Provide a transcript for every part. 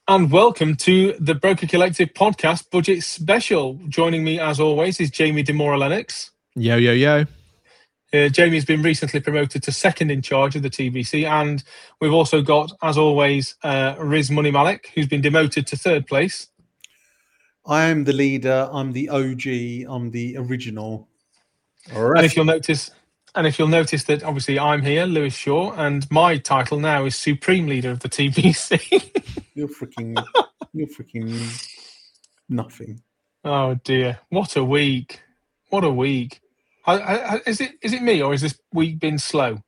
And welcome to the Broker Collective podcast budget special. Joining me, as always, is Jamie Demora-Lennox. Yo, yo, yo. Jamie's been recently promoted to second in charge of the TBC, and we've also got, as always, Riz Money Malik, who's been demoted to third place. I am the leader. I'm the OG. I'm the original. All right. And if you'll notice that obviously I'm here, Lewis Shaw, and my title now is Supreme Leader of the TBC. You're freaking nothing. Oh dear! What a week! What a week! Is it me, or is this week been slow?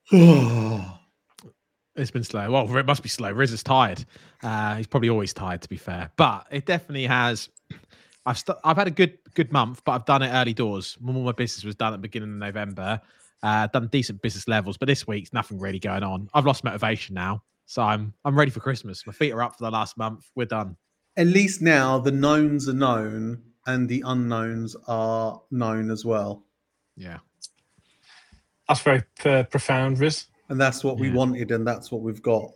It's been slow. Well, it must be slow. Riz is tired. He's probably always tired, to be fair. But it definitely has. I've had a good month, but I've done it early doors. All my business was done at the beginning of November. Done decent business levels, but this week's nothing really going on. I've lost motivation now, so I'm ready for Christmas. My feet are up for the last month. We're done. At least now the knowns are known and the unknowns are known as well. Yeah, that's very profound, Riz. And that's what we wanted, and that's what we've got.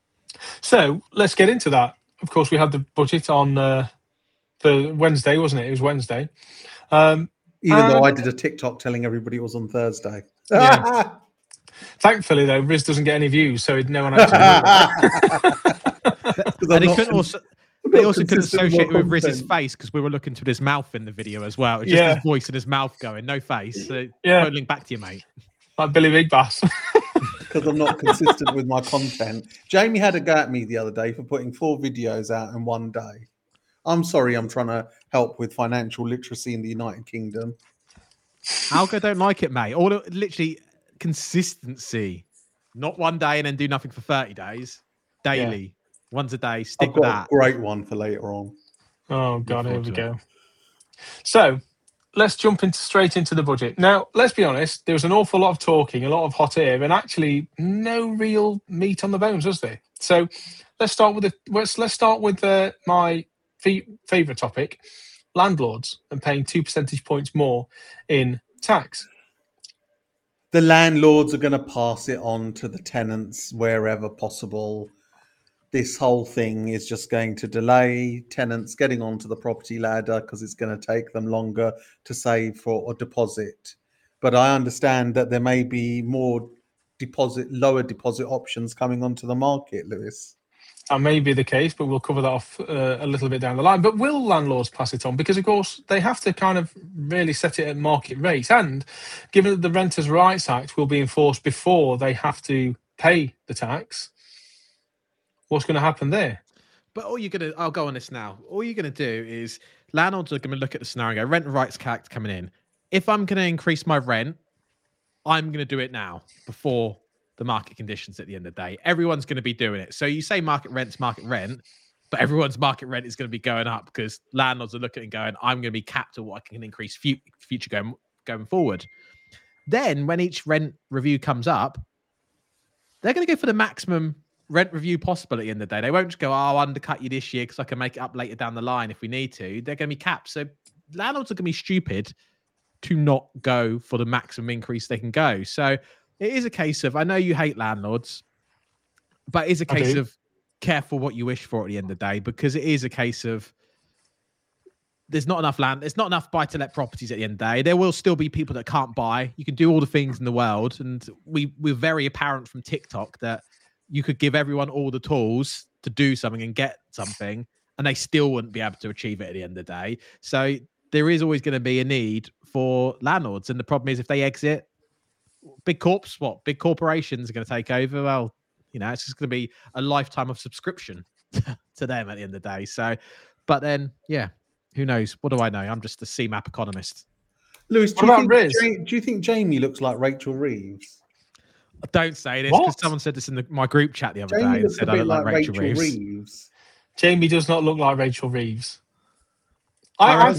So let's get into that. Of course, we had the budget on the Wednesday, wasn't it? It was Wednesday. Even though I did a TikTok telling everybody it was on Thursday. Yeah. Thankfully, though, Riz doesn't get any views, so no one actually. And they also couldn't associate it with Riz's face because we were looking to his mouth in the video as well. It's just his voice and his mouth going, no face. So don't link back to you, mate. Like Billy Big Bass. Because I'm not consistent with my content. Jamie had a go at me the other day for putting 4 videos out in one day. I'm sorry, I'm trying to help with financial literacy in the United Kingdom. Algo don't like it, mate. All literally consistency. Not one day and then do nothing for 30 days. Daily. Yeah. Once a day. Stick with that. A great one for later on. Oh, God, here we go. So, let's jump straight into the budget. Now, let's be honest, there was an awful lot of talking, a lot of hot air, and actually no real meat on the bones, was there? So, let's start with my favourite topic, landlords and paying 2 percentage points more in tax. The landlords are going to pass it on to the tenants wherever possible. This whole thing is just going to delay tenants getting onto the property ladder because it's going to take them longer to save for a deposit. But I understand that there may be more lower deposit options coming onto the market, Lewis. That may be the case, but we'll cover that off a little bit down the line. But will landlords pass it on? Because, of course, they have to kind of really set it at market rate. And given that the Renters' Rights Act will be enforced before they have to pay the tax, what's going to happen there? But I'll go on this now. All you're going to do is landlords are going to look at the scenario, Rent Rights Act coming in. If I'm going to increase my rent, I'm going to do it now before the market conditions at the end of the day. Everyone's going to be doing it. So you say market rent's market rent, but everyone's market rent is going to be going up because landlords are looking and going, I'm going to be capped at what I can increase future going forward. Then when each rent review comes up, they're going to go for the maximum rent review possible at the end of the day. They won't just go, I'll undercut you this year because I can make it up later down the line if we need to. They're going to be capped. So landlords are going to be stupid to not go for the maximum increase they can go. So it is a case of, I know you hate landlords, but it is a case of careful what you wish for at the end of the day, because it is a case of there's not enough buy-to-let properties at the end of the day. There will still be people that can't buy. You can do all the things in the world. And we're very apparent from TikTok that you could give everyone all the tools to do something and get something, and they still wouldn't be able to achieve it at the end of the day. So there is always going to be a need for landlords. And the problem is if they exit, big corporations are going to take over. Well, it's just going to be a lifetime of subscription to them at the end of the day. So, but then, who knows? What do I know? I'm just a CMAP economist. Lewis, do you think Jamie looks like Rachel Reeves? Don't say this because someone said this in my group chat the other day and said I look like Rachel Reeves. Jamie does not look like Rachel Reeves. I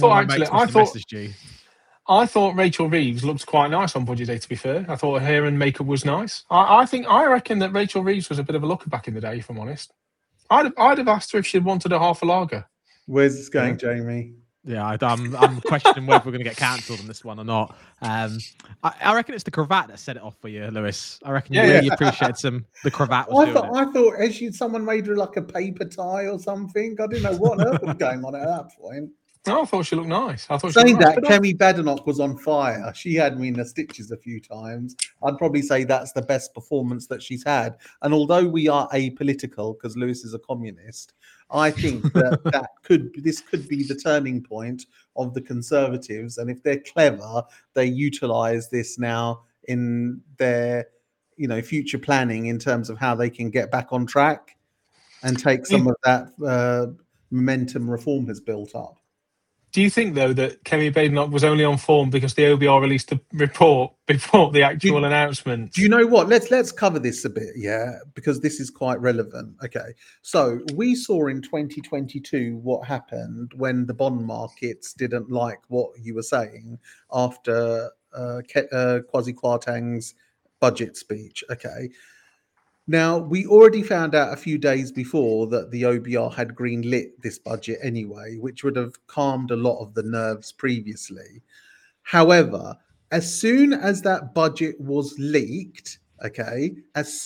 thought Rachel Reeves looked quite nice on Budget Day, to be fair. I thought her hair and makeup was nice. I reckon that Rachel Reeves was a bit of a looker back in the day, if I'm honest. I'd have asked her if she'd wanted a half a lager. Where's this going, Jamie? Yeah, I'm questioning whether we're going to get cancelled on this one or not. I reckon it's the cravat that set it off for you, Lewis. I reckon you really appreciated the cravat was doing it. I thought someone made her like a paper tie or something. I didn't know what on earth was going on at that point. No, I thought she looked nice. Saying that, Kemi Badenoch was on fire. She had me in the stitches a few times. I'd probably say that's the best performance that she's had. And although we are apolitical, because Lewis is a communist, I think that this could be the turning point of the Conservatives. And if they're clever, they utilize this now in their, future planning in terms of how they can get back on track and take some of that momentum reform has built up. Do you think, though, that Kemi Badenoch was only on form because the OBR released a report before the actual announcement? Do you know what? Let's cover this a bit, because this is quite relevant. Okay, so we saw in 2022 what happened when the bond markets didn't like what you were saying after Kwasi Kwarteng's budget speech. Okay. Now, we already found out a few days before that the OBR had greenlit this budget anyway, which would have calmed a lot of the nerves previously. However, as soon as that budget was leaked, Keir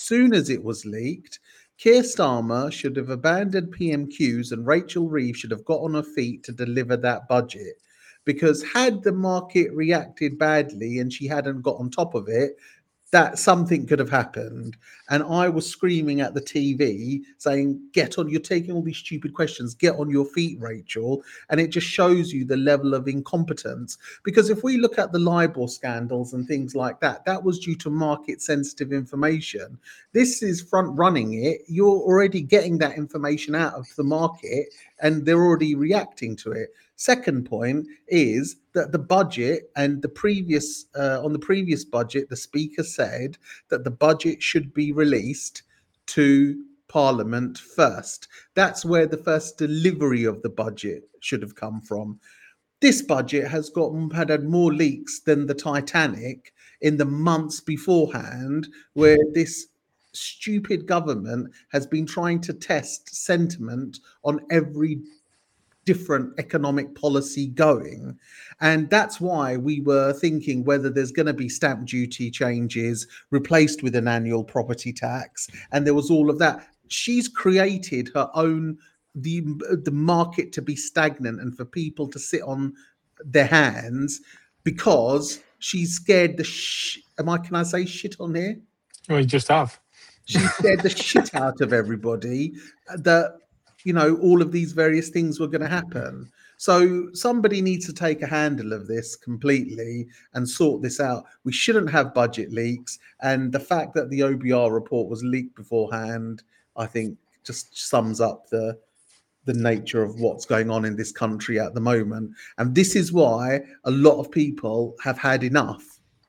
Starmer should have abandoned PMQs and Rachel Reeves should have got on her feet to deliver that budget. Because had the market reacted badly and she hadn't got on top of it, that something could have happened. And I was screaming at the TV saying, you're taking all these stupid questions, get on your feet, Rachel. And it just shows you the level of incompetence. Because if we look at the LIBOR scandals and things like that, that was due to market sensitive information. This is front running it. You're already getting that information out of the market and they're already reacting to it. Second point is that the budget and on the previous budget, the speaker said that the budget should be released to Parliament first. That's where the first delivery of the budget should have come from. This budget has had more leaks than the Titanic in the months beforehand, where this stupid government has been trying to test sentiment on every different economic policy going. And that's why we were thinking whether there's going to be stamp duty changes replaced with an annual property tax. And there was all of that. She's created her own, the market to be stagnant and for people to sit on their hands because she's scared can I say shit on here? Well, you just have. She scared the shit out of everybody that all of these various things were going to happen. So somebody needs to take a handle of this completely and sort this out. We shouldn't have budget leaks. And the fact that the OBR report was leaked beforehand, I think just sums up the nature of what's going on in this country at the moment. And this is why a lot of people have had enough.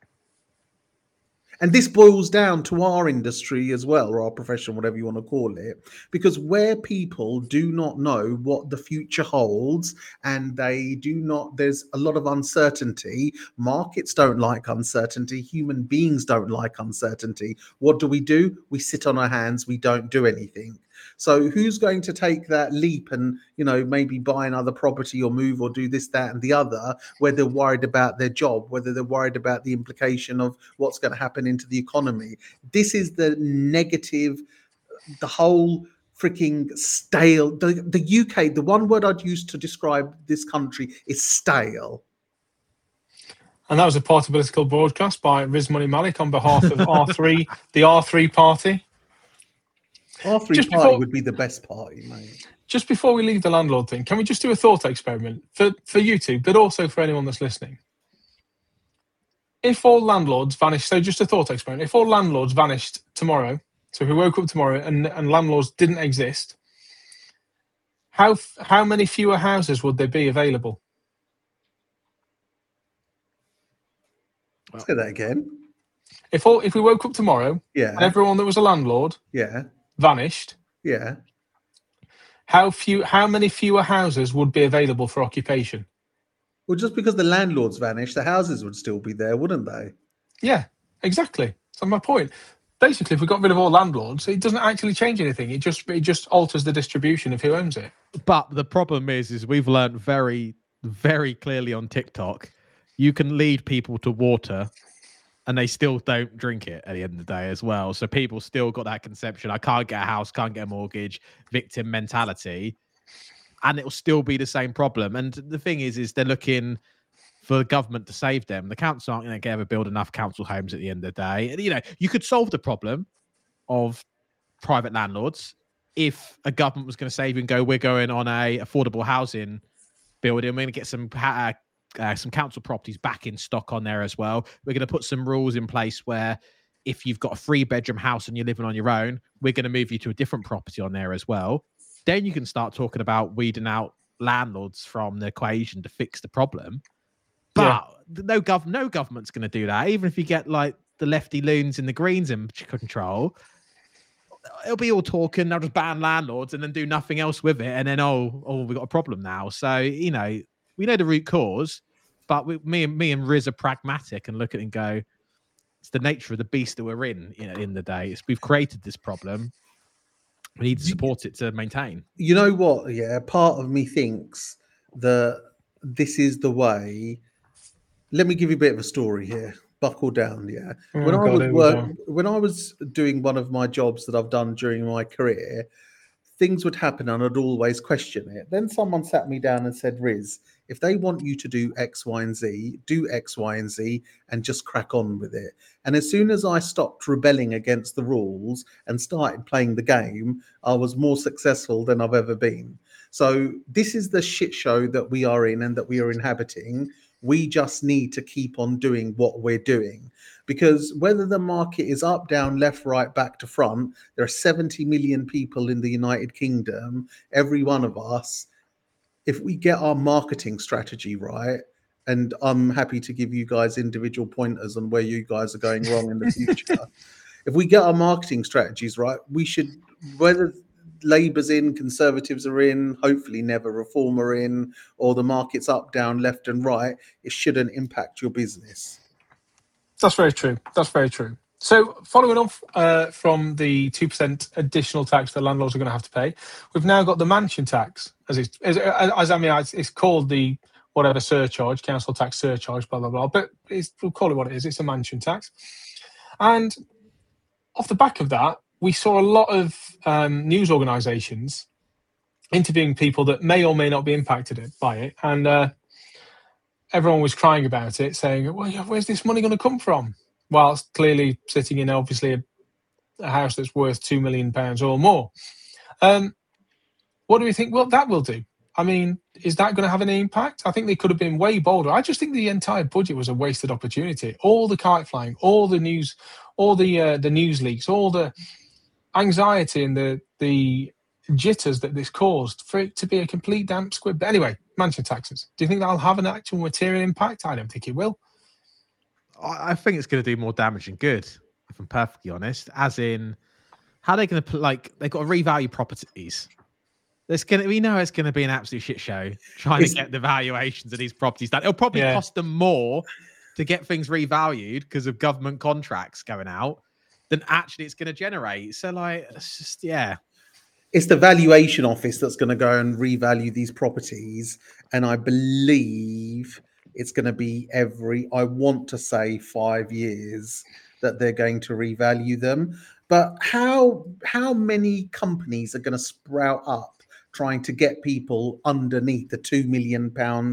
And this boils down to our industry as well, or our profession, whatever you want to call it, because where people do not know what the future holds and there's a lot of uncertainty. Markets don't like uncertainty. Human beings don't like uncertainty. What do? We sit on our hands. We don't do anything. So who's going to take that leap and, maybe buy another property or move or do this, that, and the other, where they're worried about their job, whether they're worried about the implication of what's going to happen into the economy? This is the negative, the whole freaking stale. The UK, the one word I'd use to describe this country is stale. And that was a party political broadcast by Riz Money Malik on behalf of R3, the R3 party. R3 party would be the best party, mate. Just before we leave the landlord thing, can we just do a thought experiment for you two, but also for anyone that's listening? If all landlords vanished, so just a thought experiment, if all landlords vanished tomorrow, so if we woke up tomorrow and landlords didn't exist, how many fewer houses would there be available? Say that again. If we woke up tomorrow, and everyone that was a landlord, vanished, how many fewer houses would be available for occupation? Well, just because the landlords vanished, the houses would still be there, wouldn't they? Yeah, exactly. So my point. Basically, if we got rid of all landlords, it doesn't actually change anything. It just alters the distribution of who owns it. But the problem is we've learned very very clearly on TikTok, you can lead people to water and they still don't drink it at the end of the day as well. So people still got that conception, I can't get a house, can't get a mortgage, victim mentality, and it'll still be the same problem. And the thing is they're looking for the government to save them. The council aren't going to ever build enough council homes at the end of the day. And, you know, you could solve the problem of private landlords if a government was going to save you and go, we're going on a affordable housing building, we're going to get some council properties back in stock on there as well. We're going to put some rules in place where if you've got a 3-bedroom house and you're living on your own, we're going to move you to a different property on there as well. Then you can start talking about weeding out landlords from the equation to fix the problem. But no government's going to do that. Even if you get like the lefty loons in the Greens in control, it'll be all talking. They'll just ban landlords and then do nothing else with it. And then, we've got a problem now. So, you know, we know the root cause, but me and Riz are pragmatic and look at it and go, it's the nature of the beast that we're in, you know, in the day. We've created this problem. We need to support it to maintain. You know what? Yeah, part of me thinks that this is the way. Let me give you a bit of a story here. Buckle down, yeah. When I was doing one of my jobs that I've done during my career, things would happen and I'd always question it. Then someone sat me down and said, Riz, if they want you to do X, Y, and Z, do X, Y, and Z and just crack on with it. And as soon as I stopped rebelling against the rules and started playing the game, I was more successful than I've ever been. So this is the shit show that we are in and that we are inhabiting. We just need to keep on doing what we're doing, because whether the market is up, down, left, right, back to front, there are 70 million people in the United Kingdom. Every one of us, if we get our marketing strategy right, and I'm happy to give you guys individual pointers on where you guys are going wrong in the future. If we get our marketing strategies right, we should, whether Labour's in, Conservatives are in, hopefully never Reform are in, or the market's up, down, left and right, it shouldn't impact your business. That's very true. That's very true. So following on from the 2% additional tax that landlords are going to have to pay, we've now got the mansion tax, it's called the whatever surcharge, council tax surcharge, blah, blah, blah, but we'll call it what it is. It's a mansion tax. And off the back of that, we saw a lot of news organisations interviewing people that may or may not be impacted by it. And everyone was crying about it, saying, well, where's this money going to come from? Whilst clearly sitting in, obviously, a house that's worth £2 million or more. What do we think? Well, that will do. I mean, is that going to have any impact? I think they could have been way bolder. I just think the entire budget was a wasted opportunity. All the kite flying, all the news, all the news leaks, all the anxiety and the jitters that this caused for it to be a complete damp squib. But anyway, mansion taxes. Do you think that'll have an actual material impact? I don't think it will. I think it's going to do more damage than good, if I'm perfectly honest. As in, how are they going to put, like, they've got to revalue properties. We know it's going to be an absolute shit show trying to get the valuations of these properties done. It'll probably cost them more to get things revalued because of government contracts going out than actually it's going to generate. So, like, it's just, it's the valuation office that's going to go and revalue these properties. And I believe it's going to be I want to say 5 years that they're going to revalue them. But how many companies are going to sprout up trying to get people underneath the £2 million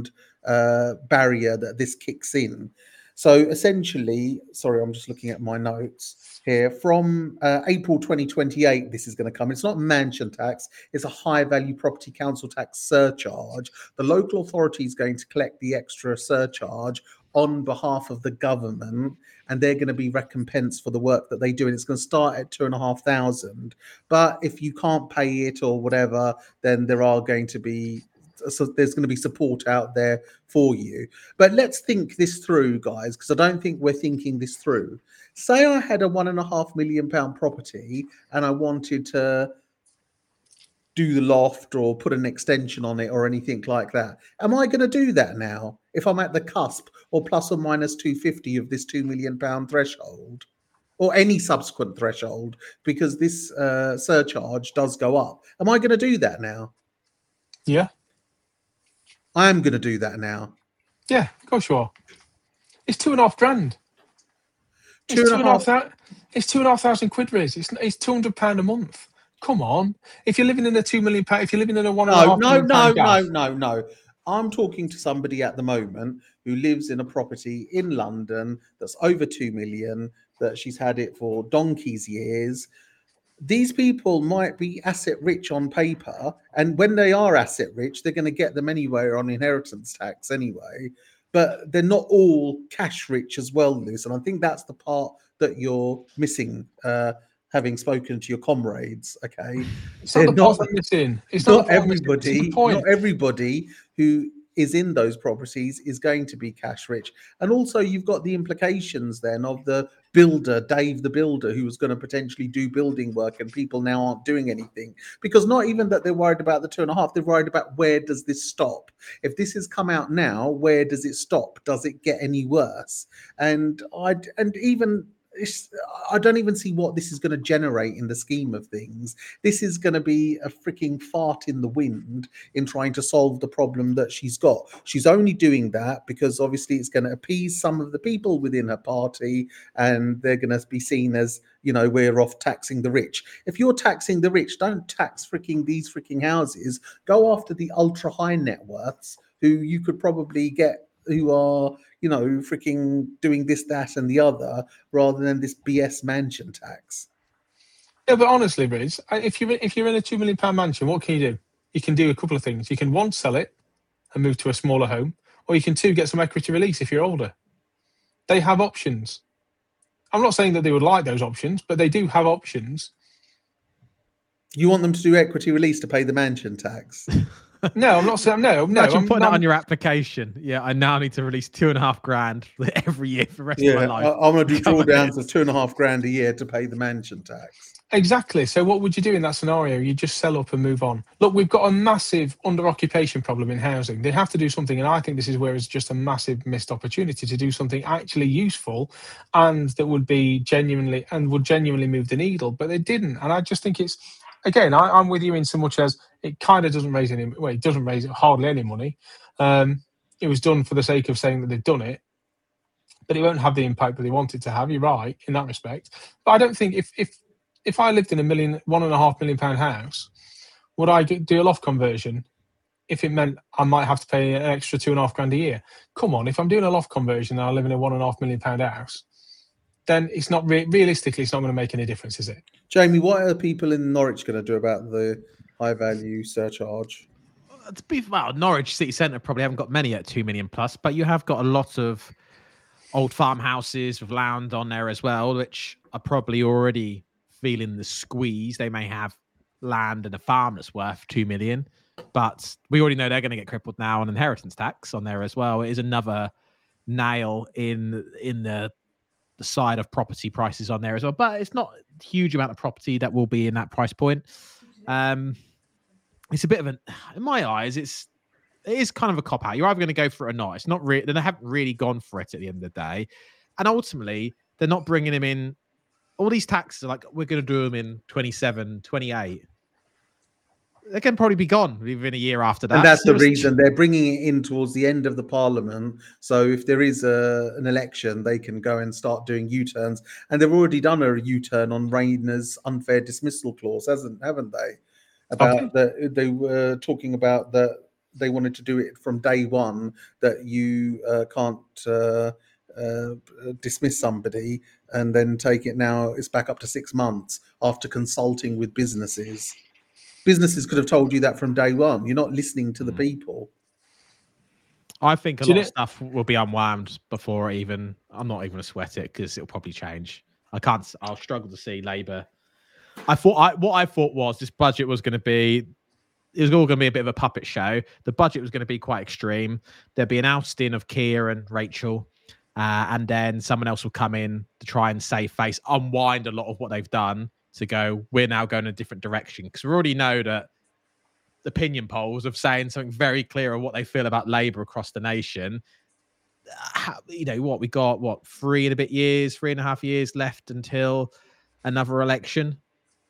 barrier that this kicks in? So essentially, sorry, I'm just looking at my notes here. From April 2028, this is going to come. It's not mansion tax. It's a high value property council tax surcharge. The local authority is going to collect the extra surcharge on behalf of the government, and they're going to be recompensed for the work that they do. And it's going to start at 2,500. But if you can't pay it or whatever, then there's going to be support out there for you. But let's think this through, guys, because I don't think we're thinking this through. Say I had a £1.5 million property and I wanted to do the loft or put an extension on it or anything like that. Am I going to do that now if I'm at the cusp or plus or minus 250 of this £2 million threshold or any subsequent threshold, because this surcharge does go up? Am I going to do that now? Yeah. I am going to do that now. Yeah, of course you are. It's £2,500. It's £2,500 Riz. It's £200 a month. Come on. If you're living in a £2 million, if you're living in a £1.5 million gaff, No. I'm talking to somebody at the moment who lives in a property in London that's over 2 million, that she's had it for donkey's years. These people might be asset rich on paper, and when they are asset rich, they're going to get them anywhere on inheritance tax anyway. But they're not all cash rich as well, Liz. And I think that's the part that you're missing, having spoken to your comrades. Okay, it's not the part I'm missing. It's not everybody. Not everybody who is in those properties is going to be cash rich. And also you've got the implications then of the builder, Dave the builder, who was going to potentially do building work, and people now aren't doing anything, because not even that they're worried about the 2.5, they're worried about where does this stop. If this has come out now, where does it stop? Does it get any worse? And I don't even see what this is going to generate in the scheme of things. This is going to be a freaking fart in the wind in trying to solve the problem that she's got. She's only doing that because obviously it's going to appease some of the people within her party, and they're going to be seen as, we're off taxing the rich. If you're taxing the rich, don't tax these freaking houses. Go after the ultra high net worths who you could probably get, who are, freaking doing this, that, and the other, rather than this BS mansion tax. Yeah, but honestly, Riz, if you're in a £2 million mansion, what can you do? You can do a couple of things. You can, one, sell it and move to a smaller home, or you can, two, get some equity release if you're older. They have options. I'm not saying that they would like those options, but they do have options. You want them to do equity release to pay the mansion tax? No, I'm not saying no. Imagine putting it on your application. Yeah, I now need to release $2,500 every year for the rest of my life. I'm going to do drawdowns of $2,500 a year to pay the mansion tax. Exactly. So what would you do in that scenario? You just sell up and move on. Look, we've got a massive under-occupation problem in housing. They have to do something, and I think this is where it's just a massive missed opportunity to do something actually useful and that would be genuinely move the needle, but they didn't. And I just think it's, again, I'm with you in so much as it kind of doesn't raise any. Well, it doesn't raise hardly any money. It was done for the sake of saying that they've done it, but it won't have the impact that they want it to have. You're right in that respect. But I don't think if I lived in a £1.5 million house, would I do a loft conversion if it meant I might have to pay an extra £2,500 a year? Come on, if I'm doing a loft conversion and I live in a £1.5 million house, then it's not realistically, it's not going to make any difference, is it? Jamie, what are the people in Norwich going to do about the high value surcharge? Norwich City Centre probably haven't got many at 2 million plus, but you have got a lot of old farmhouses with land on there as well, which are probably already feeling the squeeze. They may have land and a farm that's worth 2 million, but we already know they're going to get crippled now on inheritance tax on there as well. It is another nail in the side of property prices on there as well, but it's not a huge amount of property that will be in that price point. It's a bit of in my eyes, it is kind of a cop out. You're either going to go for it or not. It's not really, they haven't really gone for it at the end of the day. And ultimately, they're not bringing him in. All these taxes are like, we're going to do them in 27, 28. They can probably be gone within a year after that. And that's the reason they're bringing it in towards the end of the parliament. So if there is an election, they can go and start doing U-turns. And they've already done a U-turn on Rayner's unfair dismissal clause, haven't they? About they were talking about that they wanted to do it from day one, that you can't dismiss somebody and then take it. Now it's back up to 6 months after consulting with businesses. Businesses could have told you that from day one. You're not listening to the people. I think a lot of stuff will be unwound before I'm not even going to sweat it, because it'll probably change. I'll struggle to see Labour. What I thought was this budget was going to be, it was all going to be a bit of a puppet show. The budget was going to be quite extreme. There'd be an ousting of Keir and Rachel, and then someone else will come in to try and save face, unwind a lot of what they've done to go, we're now going a different direction. Because we already know that the opinion polls of saying something very clear on what they feel about Labour across the nation. We got 3.5 years left until another election.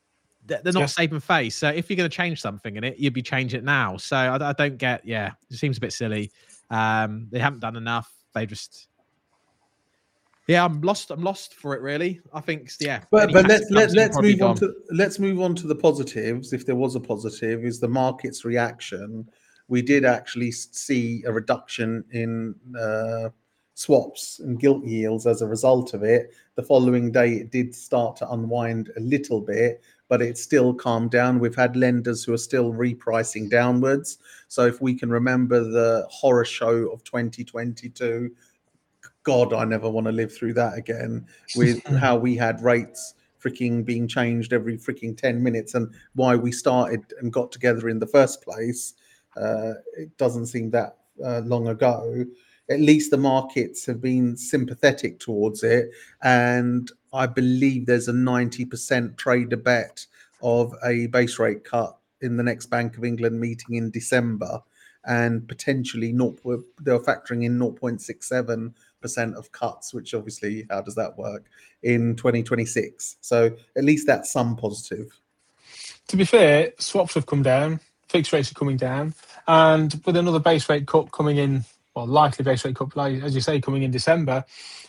they're not saving face. So if you're going to change something in it, you'd be changing it now. So I don't get. Yeah, it seems a bit silly. They haven't done enough. They just. Yeah, I'm lost for it, really. I think, But let's move on to the positives. If there was a positive, is the market's reaction. We did actually see a reduction in swaps and gilt yields as a result of it. The following day, it did start to unwind a little bit, but it's still calmed down. We've had lenders who are still repricing downwards. So if we can remember the horror show of 2022. God, I never want to live through that again, with how we had rates freaking being changed every freaking 10 minutes and why we started and got together in the first place. It doesn't seem that long ago. At least the markets have been sympathetic towards it. And I believe there's a 90% trader bet of a base rate cut in the next Bank of England meeting in December. And potentially they're factoring in 0.67% of cuts, which obviously, how does that work in 2026? So at least that's some positive. To be fair, swaps have come down, fixed rates are coming down, and with another base rate cut coming in, well, likely base rate cut, as you say, coming in December,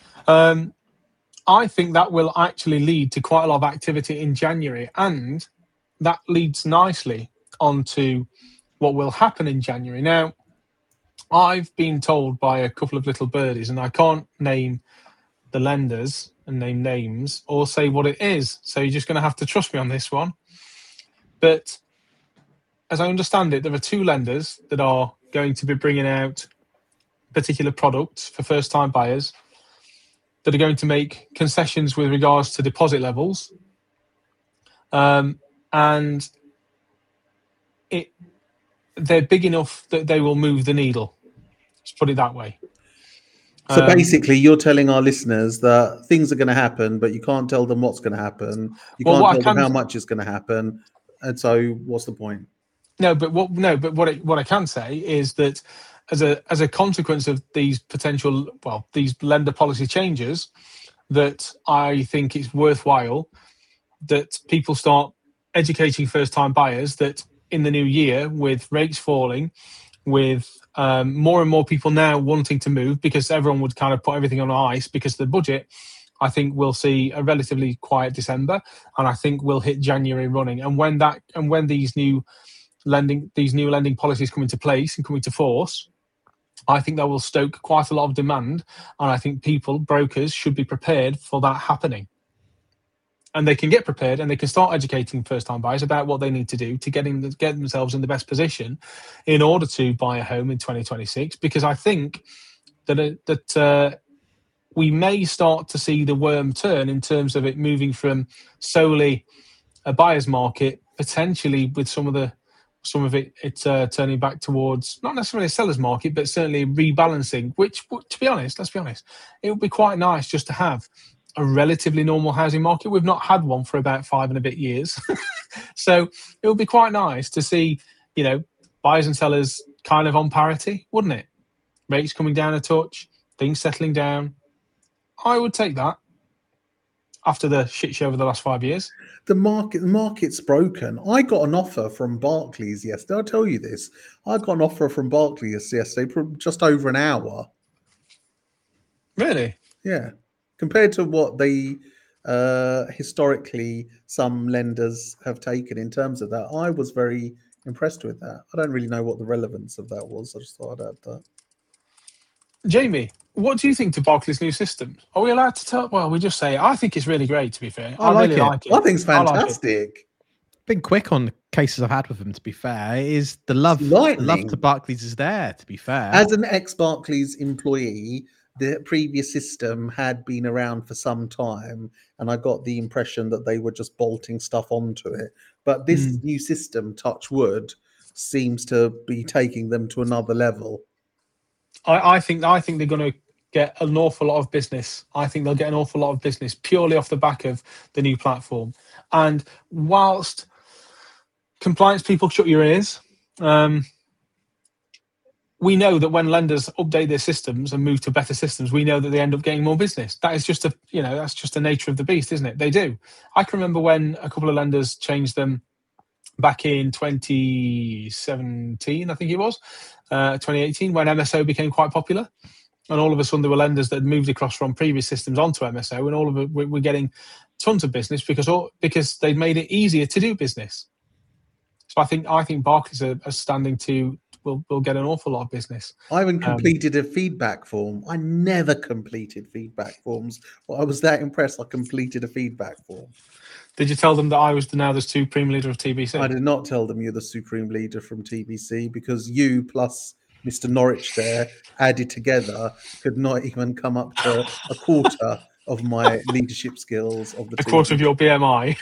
I think that will actually lead to quite a lot of activity in January, and that leads nicely onto what will happen in January. Now, I've been told by a couple of little birdies, and I can't name the lenders and name names or say what it is, so you're just going to have to trust me on this one. But as I understand it, there are two lenders that are going to be bringing out particular products for first-time buyers that are going to make concessions with regards to deposit levels, and they're big enough that they will move the needle. Let's put it that way. So basically, you're telling our listeners that things are going to happen, but you can't tell them what's going to happen. You can't tell them how much is going to happen. And so, what's the point? But what I can say is that as a consequence of these these lender policy changes, that I think it's worthwhile that people start educating first-time buyers that in the new year, with rates falling, with more and more people now wanting to move because everyone would kind of put everything on ice because of the budget, I think we'll see a relatively quiet December, and I think we'll hit January running. And when these new lending policies come into place and come into force, I think that will stoke quite a lot of demand, and I think brokers should be prepared for that happening. And they can get prepared and they can start educating first-time buyers about what they need to do to get themselves in the best position in order to buy a home in 2026. Because I think that we may start to see the worm turn in terms of it moving from solely a buyer's market, potentially with some of it turning back towards not necessarily a seller's market, but certainly rebalancing. Which, to be honest, let's be honest, it would be quite nice just to have a relatively normal housing market. We've not had one for about 5 and a bit years. So it would be quite nice to see, buyers and sellers kind of on parity, wouldn't it? Rates coming down a touch, things settling down. I would take that after the shit show over the last 5 years. The market's broken. I got an offer from Barclays yesterday. I'll tell you this. I got an offer from Barclays yesterday for just over an hour. Really? Yeah. Compared to what they historically some lenders have taken in terms of that, I was very impressed with that. I don't really know what the relevance of that was. I just thought I'd add that. Jamie, what do you think to Barclays' new system? Are we allowed to tell? Well, we just say, I think it's really great, to be fair. I really like it. I think it's fantastic. Been quick on the cases I've had with them, to be fair. It is the love to Barclays is there, to be fair. As an ex-Barclays employee, the previous system had been around for some time, and I got the impression that they were just bolting stuff onto it. But this new system, touch wood, seems to be taking them to another level. I think they're going to get an awful lot of business. I think they'll get an awful lot of business purely off the back of the new platform. And whilst compliance people shut your ears, we know that when lenders update their systems and move to better systems, we know that they end up getting more business. That is just that's just the nature of the beast, isn't it? They do. I can remember when a couple of lenders changed them back in 2017, I think it was, 2018, when MSO became quite popular. And all of a sudden, there were lenders that had moved across from previous systems onto MSO, and all of it, we're getting tons of business because they've made it easier to do business. So I think Barclays are standing to will get an awful lot of business. I haven't completed a feedback form. I never completed feedback forms. Well, I was that impressed. I completed a feedback form. Did you tell them that I was now the supreme leader of TBC? I did not tell them you're the supreme leader from TBC, because you plus Mr. Norwich there added together could not even come up to a quarter of my leadership skills of the a quarter of your BMI.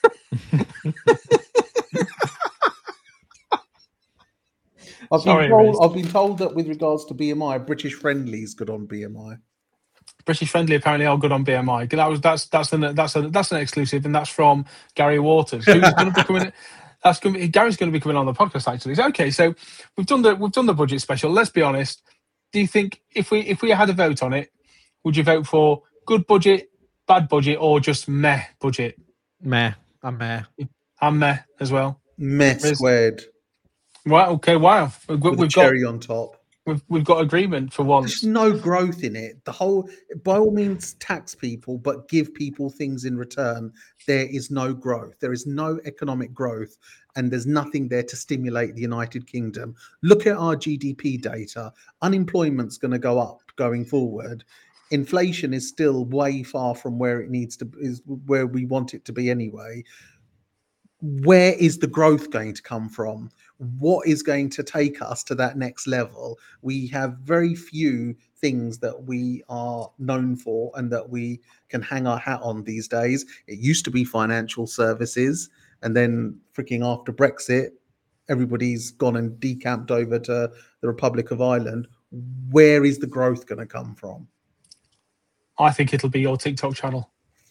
I've been told that with regards to BMI, British Friendly is good on BMI. British Friendly apparently are good on BMI. That's an exclusive, and that's from Gary Waters, who's going to be coming. Gary's going to be coming on the podcast actually. So, okay, so we've done the budget special. Let's be honest. Do you think if we had a vote on it, would you vote for good budget, bad budget, or just meh budget? Meh. I'm meh. I'm meh as well. Meh squared. Right. Okay. Wow. We've cherry on top. We've got agreement for once. There's no growth in it. The whole, by all means, tax people, but give people things in return. There is no growth. There is no economic growth, and there's nothing there to stimulate the United Kingdom. Look at our GDP data. Unemployment's going to go up going forward. Inflation is still way far from where it needs to, is where we want it to be anyway. Where is the growth going to come from? What is going to take us to that next level? We have very few things that we are known for and that we can hang our hat on these days. It used to be financial services, and then freaking after Brexit, everybody's gone and decamped over to the Republic of Ireland. Where is the growth going to come from? I think it'll be your TikTok channel.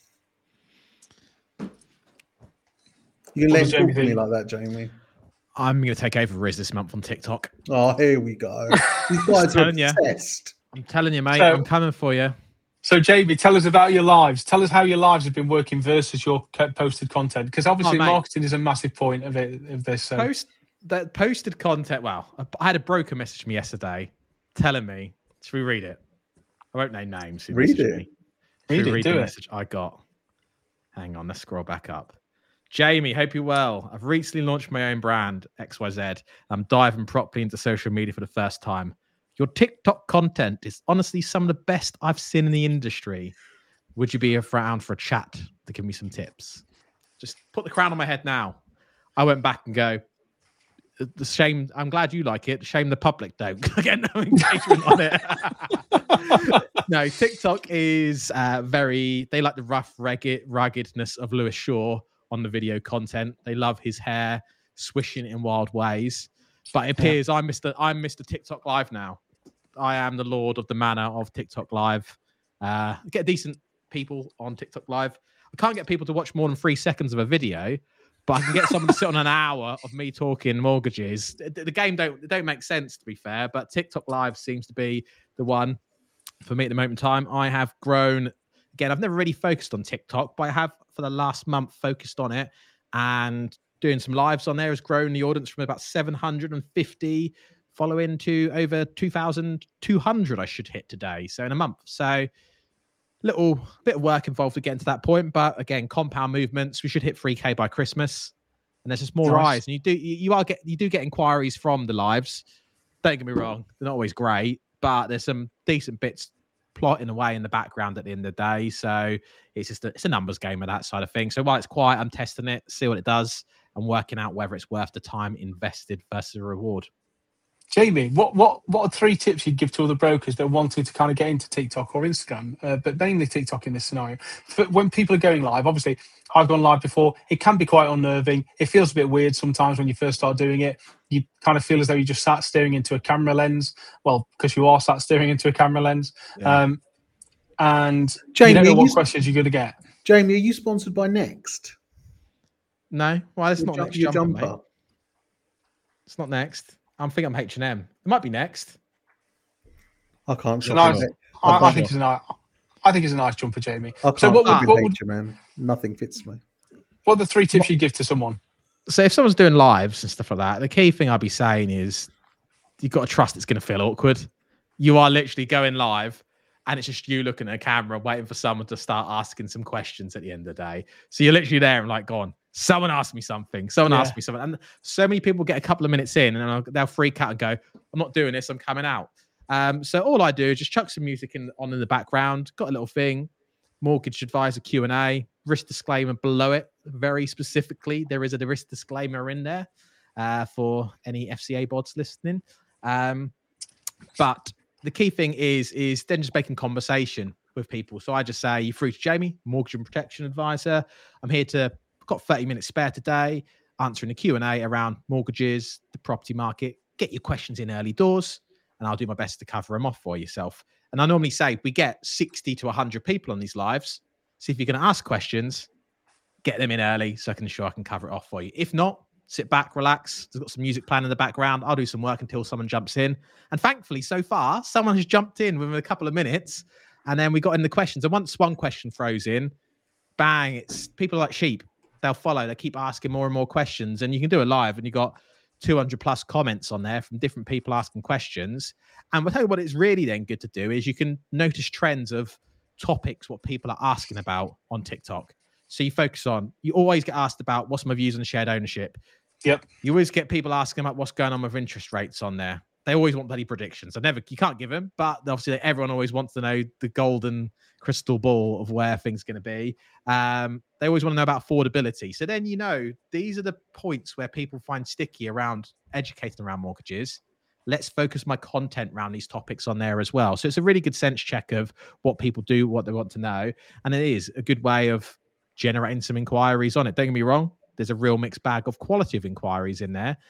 You can let talk to me like that, Jamie. I'm going to take over Riz this month on TikTok. Oh, here we go. These guys are obsessed. I'm telling you, mate. I'm coming for you. So, Jamie, tell us about your lives. Tell us how your lives have been working versus your posted content, because obviously marketing is a massive point of this. So. Posted content. Well, I had a broker message me yesterday telling me. Should we read it? I won't name names. Read it. Read the message I got. Hang on, let's scroll back up. Jamie, hope you're well. I've recently launched my own brand, XYZ. I'm diving properly into social media for the first time. Your TikTok content is honestly some of the best I've seen in the industry. Would you be around for a chat to give me some tips? Just put the crown on my head now. I went back and go, the shame, I'm glad you like it. Shame the public don't get no engagement on it. No, TikTok is they like the rough ruggedness of Lewis Shaw on the video content. They love his hair swishing in wild ways. But it appears I'm Mr. TikTok Live now. I am the lord of the manor of TikTok Live. Get decent people on TikTok Live. I can't get people to watch more than 3 seconds of a video, but I can get someone to sit on an hour of me talking mortgages. The game don't make sense, to be fair, but TikTok Live seems to be the one for me at the moment in time. I have grown. Again, I've never really focused on TikTok, but I have for the last month focused on it, and doing some lives on there has grown the audience from about 750 following to over 2,200 I should hit today. So in a month. So little bit of work involved to get to that point. But again, compound movements. We should hit 3K by Christmas. And there's just more eyes. And you do get inquiries from the lives. Don't get me wrong. They're not always great, but there's some decent bits plotting away in the background at the end of the day. So it's a numbers game of that side of things. So while it's quiet, I'm testing it, see what it does, and working out whether it's worth the time invested versus the reward. Jamie, what are 3 tips you'd give to other brokers that wanted to kind of get into TikTok or Instagram, but mainly TikTok in this scenario? When people are going live, obviously, I've gone live before. It can be quite unnerving. It feels a bit weird sometimes when you first start doing it. You kind of feel as though you just sat staring into a camera lens. Well, because you are sat staring into a camera lens. Yeah. And Jamie, you don't know what questions you're going to get. Jamie, are you sponsored by Next? No. Well, it's not Next Jumper. It's not Next. I'm thinking I'm H&M. It might be next. I can't shop. Nice. in- I think it's a nice. I think it's a nice jumper, Jamie. I can't So what shop would, in what would H&M. Nothing fits me. what are the 3 tips you give to someone? So if someone's doing lives and stuff like that, the key thing I'd be saying is you've got to trust it's going to feel awkward. You are literally going live and it's just you looking at a camera waiting for someone to start asking some questions at the end of the day. So you're literally there and like, go on, someone asked me something. Someone asked me something. And so many people get a couple of minutes in and they'll freak out and go, I'm not doing this. I'm coming out. So all I do is just chuck some music on in the background. Got a little thing, mortgage advisor Q&A, risk disclaimer below it. Very specifically, there is a risk disclaimer in there for any FCA bods listening. But the key thing is then just making conversation with people. So I just say, you're through to Jamie, mortgage and protection advisor. I'm here got 30 minutes spare today, answering the Q&A around mortgages, the property market. Get your questions in early doors, and I'll do my best to cover them off for yourself. And I normally say we get 60 to 100 people on these lives. So if you're going to ask questions, get them in early so I can ensure I can cover it off for you. If not, sit back, relax. There's got some music playing in the background. I'll do some work until someone jumps in. And thankfully, so far, someone has jumped in within a couple of minutes. And then we got in the questions. And once one question throws in, bang, it's people like sheep. They'll follow. They keep asking more and more questions. And you can do it live. And you got 200 plus comments on there from different people asking questions. And we'll tell you what it's really then good to do is you can notice trends of topics, what people are asking about on TikTok. So you focus on, you always get asked about what's my views on shared ownership. Yep. You always get people asking about what's going on with interest rates on there. They always want bloody predictions. You can't give them, but obviously everyone always wants to know the golden crystal ball of where things are going to be. They always want to know about affordability. So then, these are the points where people find sticky around educating around mortgages. Let's focus my content around these topics on there as well. So it's a really good sense check of what people do, what they want to know. And it is a good way of generating some inquiries on it. Don't get me wrong. There's a real mixed bag of quality of inquiries in there.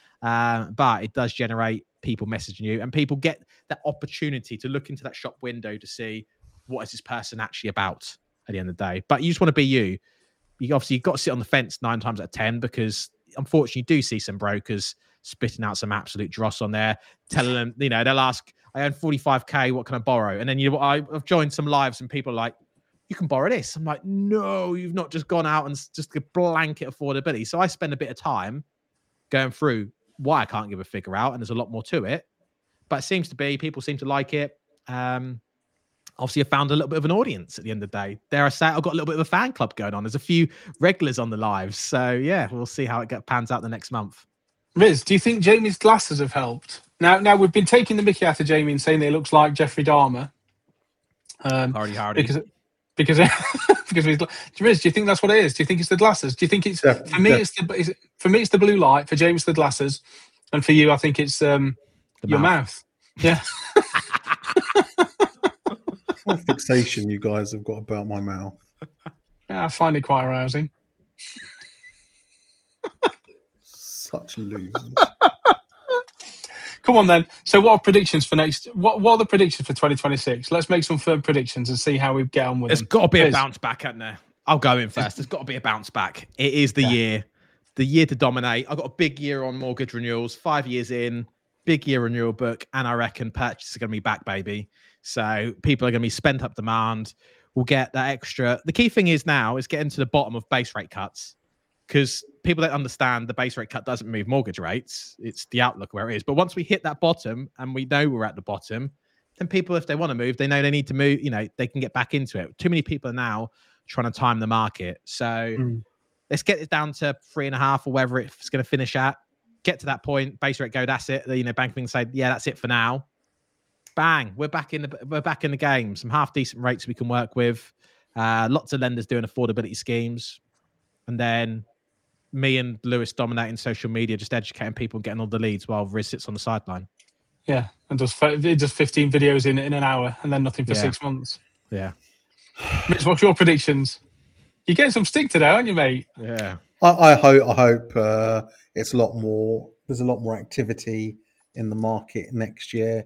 But it does generate people messaging you, and people get that opportunity to look into that shop window to see what is this person actually about at the end of the day. But you just want to be you. You've got to sit on the fence 9 times out of 10 because unfortunately you do see some brokers spitting out some absolute dross on there, telling them, they'll ask, I earn 45k, what can I borrow? And then I've joined some lives and people are like, you can borrow this. I'm like, no, you've not just gone out and just a blanket affordability. So I spend a bit of time going through why I can't give a figure out, and there's a lot more to it. But it seems to be, people seem to like it. Obviously, I found a little bit of an audience at the end of the day. Dare I say, I've got a little bit of a fan club going on. There's a few regulars on the lives. So yeah, we'll see how it pans out the next month. Riz, do you think Jamie's glasses have helped? Now we've been taking the mickey out of Jamie and saying that he looks like Jeffrey Dahmer. Hardy. Because Riz, do you think that's what it is? Do you think it's the glasses? Do you think it's for me? It's the blue light. For James, the glasses, and for you, I think it's your mouth. Yeah. What fixation you guys have got about my mouth? Yeah, I find it quite arousing. Such losers. Come on then. So what are predictions for next? What are the predictions for 2026? Let's make some firm predictions and see how we get on with There's them. got to be a bounce back, hasn't there? I'll go in first. There's got to be a bounce back. It is the year to dominate. I've got a big year on mortgage renewals, 5 years in, big year renewal book, and I reckon purchases are going to be back, baby. So people are going to be spent up demand. We'll get that extra. The key thing is now is getting to the bottom of base rate cuts, because people don't understand the base rate cut doesn't move mortgage rates. It's the outlook where it is. But once we hit that bottom and we know we're at the bottom, then people, if they want to move, they know they need to move, they can get back into it. Too many people are now trying to time the market. So let's get it down to 3.5 or wherever it's going to finish at. Get to that point, base rate go, that's it. Bank can say, yeah, that's it for now. Bang, we're back in the game. Some half decent rates we can work with. Lots of lenders doing affordability schemes. And then me and Lewis dominating social media, just educating people and getting all the leads while Riz sits on the sideline. Yeah, and does 15 videos in an hour and then nothing for 6 months. Yeah. Mitch, what's your predictions? You're getting some stick today, aren't you, mate? Yeah. I hope it's a lot more. There's a lot more activity in the market next year.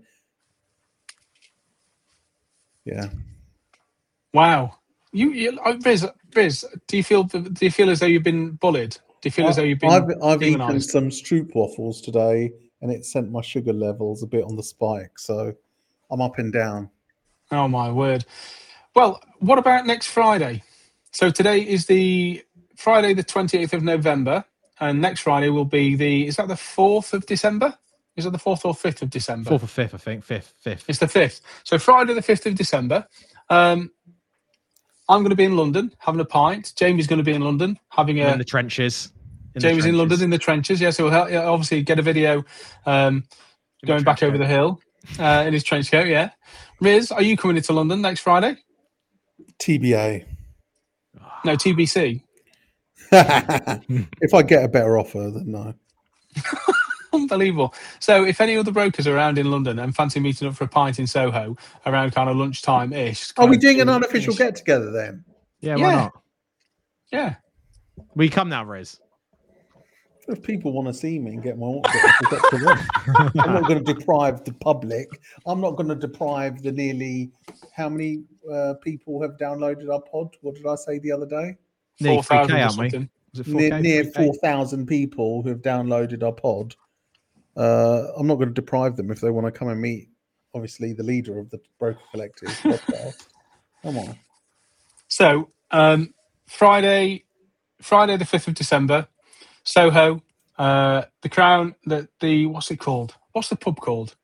Yeah. Wow. Riz, do you feel as though you've been bullied? Do you feel as though you've been? I've eaten some Stroop waffles today, and it sent my sugar levels a bit on the spike. So I'm up and down. Oh my word. Well, what about next Friday? So today is the Friday, the 28th of November, and next Friday will be is that the 4th of December? Is it the 4th or 5th of December? 4th or 5th, I think. 5th. It's the 5th. So Friday, the 5th of December. I'm going to be in London having a pint. Jamie's going to be in London having in the trenches. Jamie's in London in the trenches. Yeah, so we'll obviously get a video going back over the hill in his trench coat. Yeah. Riz, are you coming into London next Friday? TBA. No, TBC. If I get a better offer, then no. Unbelievable. So if any other brokers are around in London and fancy meeting up for a pint in Soho around kind of lunchtime-ish. Are we doing an unofficial get-together then? Yeah, why not? Yeah. We come now, Riz. If people want to see me and get my autograph, I'm not going to deprive the public. I'm not going to deprive the nearly how many people have downloaded our pod? What did I say the other day? 4,000 or something. Near 4,000 people who have downloaded our pod. I'm not going to deprive them if they want to come and meet, obviously, the leader of the Broker Collective podcast. Come on. So, Friday the 5th of December, Soho, the Crown, the what's it called? What's the pub called?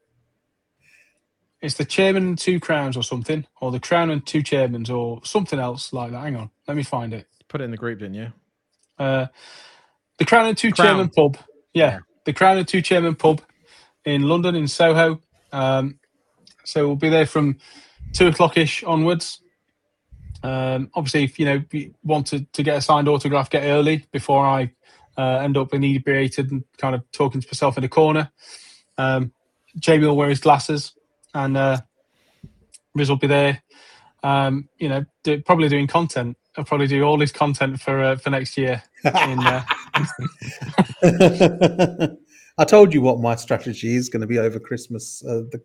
It's the Chairman and Two Crowns or something, or the Crown and Two Chairmans or something else like that. Hang on, let me find it. Put it in the group, didn't you? The Crown and Two Chairman pub. Yeah, the Crown and Two Chairman pub in London, in Soho. So we'll be there from 2:00-ish onwards. Obviously, if you want to get a signed autograph, get early before I end up inebriated and kind of talking to myself in a corner. Jamie will wear his glasses, and Riz will be there. Probably doing content. I'll probably do all his content for next year. I told you what my strategy is going to be over Christmas.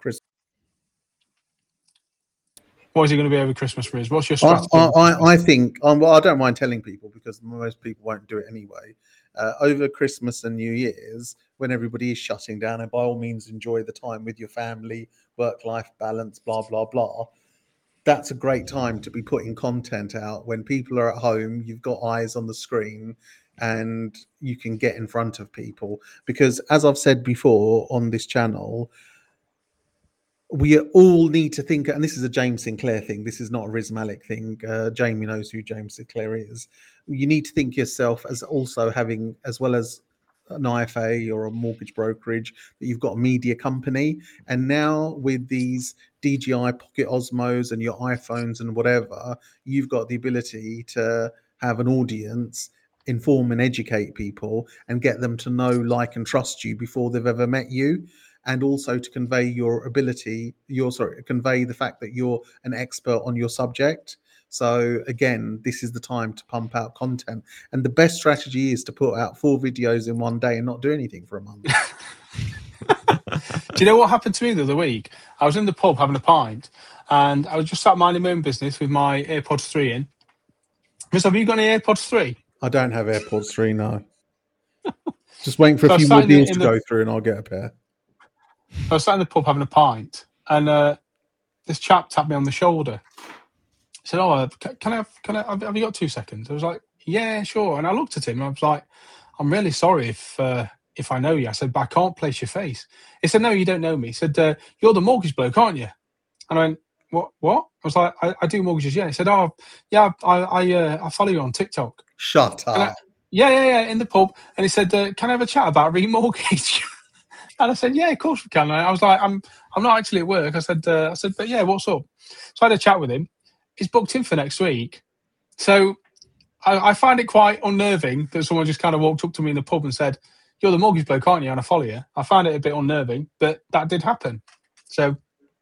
What is it going to be over Christmas, Riz? What's your strategy? I think, well, I don't mind telling people because most people won't do it anyway. Over Christmas and New Year's, when everybody is shutting down, and by all means enjoy the time with your family, work-life balance, blah, blah, blah. That's a great time to be putting content out. When people are at home, you've got eyes on the screen and you can get in front of people. Because as I've said before on this channel, we all need to think, and this is a James Sinclair thing, this is not a Riz Malik thing. Jamie knows who James Sinclair is. You need to think yourself as also having, as well as an IFA or a mortgage brokerage, that you've got a media company. And now with these DJI Pocket Osmos and your iPhones and whatever, you've got the ability to have an audience, inform and educate people and get them to know, like and trust you before they've ever met you. And also to convey convey the fact that you're an expert on your subject. So again, this is the time to pump out content. And the best strategy is to put out 4 videos in one day and not do anything for a month. Do you know what happened to me the other week? I was in the pub having a pint and I was just sat minding my own business with my AirPods 3 in. Miss, have you got any AirPods 3? I don't have AirPods 3, no. Just waiting for a few more deals to go through and I'll get a pair. I was sat in the pub having a pint and this chap tapped me on the shoulder. He said, "Oh, can I have you got 2 seconds?" I was like, "Yeah, sure." And I looked at him and I was like, "I'm really sorry if I know you." I said, "But I can't place your face." He said, "No, you don't know me." He said, "You're the mortgage bloke, aren't you?" And I went, What? I was like, I do mortgages, yeah. He said, "Oh, yeah, I follow you on TikTok." Shut up. Yeah, in the pub. And he said, "Can I have a chat about remortgage?" And I said, "Yeah, of course we can." And I was like, I'm not actually at work. I said, "But yeah, what's up?" So I had a chat with him. He's booked in for next week. So I find it quite unnerving that someone just kind of walked up to me in the pub and said, "You're the mortgage bloke, aren't you?" And I follow you. I find it a bit unnerving, but that did happen. So,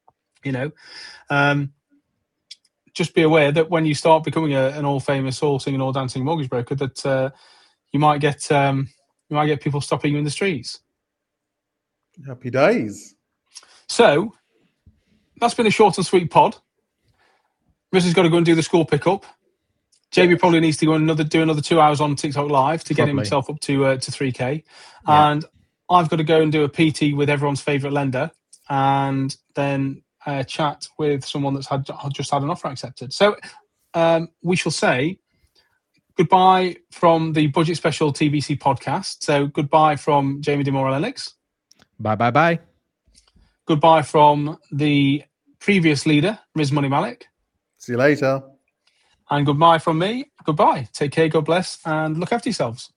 just be aware that when you start becoming an all-famous, all-singing, all-dancing mortgage broker, that you might get people stopping you in the streets. Happy days. So that's been a short and sweet pod. Riz has got to go and do the school pickup. JB probably needs to go and do another 2 hours on TikTok Live to get himself up to 3K. Yeah. And I've got to go and do a PT with everyone's favourite lender, and then chat with someone that's just had an offer accepted. So we shall say goodbye from the Budget Special TBC podcast. So goodbye from Jamie Demore Lennox. Bye, bye, bye. Goodbye from the previous leader, Riz Money Malik. See you later. And goodbye from me. Goodbye. Take care, God bless, and look after yourselves.